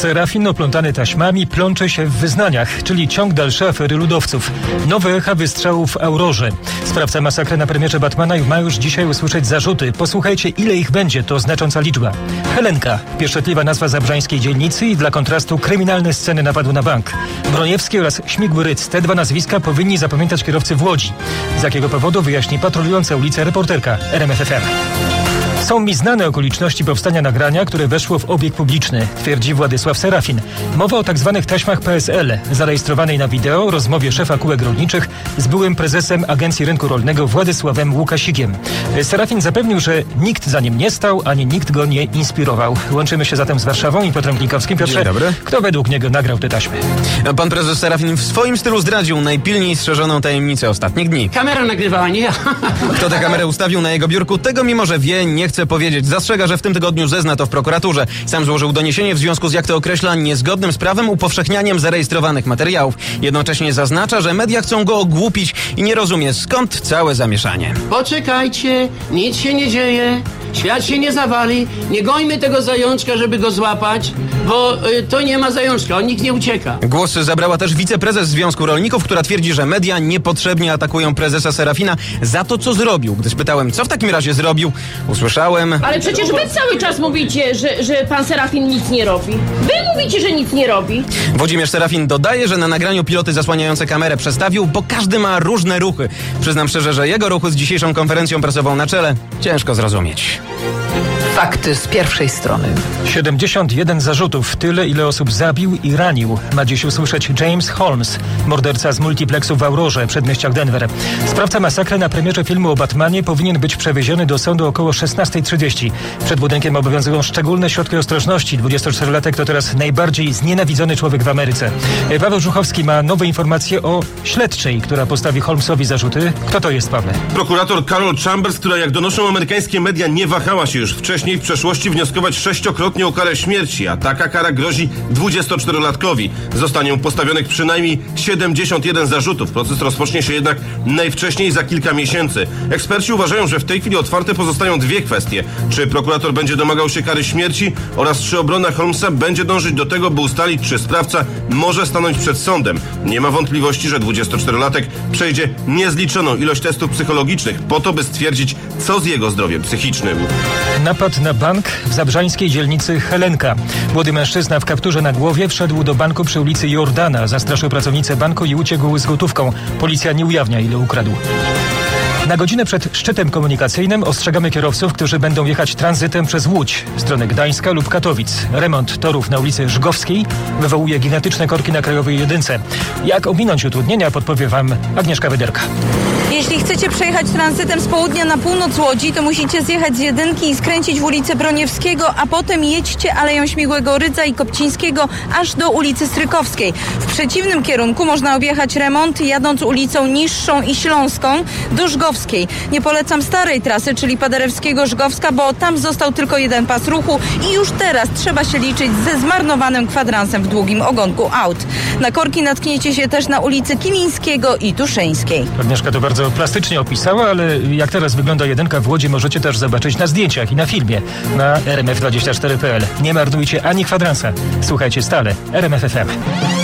Serafin oplątany taśmami plącze się w wyznaniach, czyli ciąg dalszy afery ludowców. Nowe echa wystrzałów w Aurorze. Sprawca masakry na premierze Batmana ma już dzisiaj usłyszeć zarzuty. Posłuchajcie, ile ich będzie, to znacząca liczba. Helenka, pieszczotliwa nazwa zabrzańskiej dzielnicy i dla kontrastu kryminalne sceny napadu na bank. Broniewski oraz Śmigły Ryc. Te dwa nazwiska powinni zapamiętać kierowcy w Łodzi. Z jakiego powodu wyjaśni patrolująca ulicę reporterka RMF FM. Są mi znane okoliczności powstania nagrania, które weszło w obieg publiczny, twierdzi Władysław Serafin. Mowa o tzw. taśmach PSL, zarejestrowanej na wideo rozmowie szefa kółek rolniczych z byłym prezesem Agencji Rynku Rolnego Władysławem Łukasikiem. Serafin zapewnił, że nikt za nim nie stał, ani nikt go nie inspirował. Łączymy się zatem z Warszawą i Piotrem Klikowskim. Piotrze, dzień dobry. Kto według niego nagrał te taśmy? Pan prezes Serafin w swoim stylu zdradził najpilniej strzeżoną tajemnicę ostatnich dni. Kamera nagrywała, nie ja. Kto tę kamerę ustawił na jego biurku, tego mimo że wie, nie chce powiedzieć. Zastrzega, że w tym tygodniu zezna to w prokuraturze. Sam złożył doniesienie w związku z, jak to określa, niezgodnym z prawem upowszechnianiem zarejestrowanych materiałów. Jednocześnie zaznacza, że media chcą go ogłupić i nie rozumie, skąd całe zamieszanie. Poczekajcie, nic się nie dzieje, świat się nie zawali, nie gońmy tego zajączka, żeby go złapać, bo to nie ma zajączka, on nikt nie ucieka. Głos zabrała też wiceprezes Związku Rolników, która twierdzi, że media niepotrzebnie atakują prezesa Serafina za to, co zrobił. Gdy spytałem, co w takim razie zrobił, usłyszałem... Ale przecież wy cały czas mówicie, że pan Serafin nic nie robi. Wy mówicie, że nic nie robi. Włodzimierz Serafin dodaje, że na nagraniu piloty zasłaniające kamerę przestawił, bo każdy ma różne ruchy. Przyznam szczerze, że jego ruchy z dzisiejszą konferencją prasową na czele ciężko zrozumieć. Fakty z pierwszej strony. 71 zarzutów. Tyle, ile osób zabił i ranił. Ma dziś usłyszeć James Holmes, morderca z multiplexu w Aurorze, przedmieściach Denver. Sprawca masakry na premierze filmu o Batmanie powinien być przewieziony do sądu około 16:30. Przed budynkiem obowiązują szczególne środki ostrożności. 24-latek to teraz najbardziej znienawidzony człowiek w Ameryce. Paweł Żuchowski ma nowe informacje o śledczej, która postawi Holmesowi zarzuty. Kto to jest, Pawle? Prokurator Carol Chambers, która, jak donoszą amerykańskie media, nie wahała się już wcześniej w przeszłości wnioskować 6-krotnie o karę śmierci, a taka kara grozi 24-latkowi. Zostanie mu postawionych przynajmniej 71 zarzutów. Proces rozpocznie się jednak najwcześniej za kilka miesięcy. Eksperci uważają, że w tej chwili otwarte pozostają dwie kwestie. Czy prokurator będzie domagał się kary śmierci oraz czy obrona Holmesa będzie dążyć do tego, by ustalić, czy sprawca może stanąć przed sądem. Nie ma wątpliwości, że 24-latek przejdzie niezliczoną ilość testów psychologicznych po to, by stwierdzić, co z jego zdrowiem psychicznym. Napad na bank w zabrzańskiej dzielnicy Helenka. Młody mężczyzna w kapturze na głowie wszedł do banku przy ulicy Jordana. Zastraszył pracownicę banku i uciekł z gotówką. Policja nie ujawnia, ile ukradł. Na godzinę przed szczytem komunikacyjnym ostrzegamy kierowców, którzy będą jechać tranzytem przez Łódź w stronę Gdańska lub Katowic. Remont torów na ulicy Żgowskiej wywołuje gigantyczne korki na Krajowej Jedynce. Jak ominąć utrudnienia, podpowie wam Agnieszka Wyderka. Jeśli chcecie przejechać tranzytem z południa na północ Łodzi, to musicie zjechać z Jedynki i skręcić w ulicę Broniewskiego, a potem jedźcie Aleją Śmigłego Rydza i Kopcińskiego aż do ulicy Strykowskiej. W przeciwnym kierunku można objechać Remont, jadąc ulicą Niższą i Śląską do Żgowskiej. Nie polecam starej trasy, czyli Paderewskiego-Żgowska, bo tam został tylko jeden pas ruchu i już teraz trzeba się liczyć ze zmarnowanym kwadransem w długim ogonku aut. Na korki natkniecie się też na ulicy Kilińskiego i Tuszyńskiej. Agnieszka to bardzo plastycznie opisała, ale jak teraz wygląda Jedynka w Łodzi, możecie też zobaczyć na zdjęciach i na filmie na rmf24.pl. Nie marnujcie ani kwadransa. Słuchajcie stale RMF FM.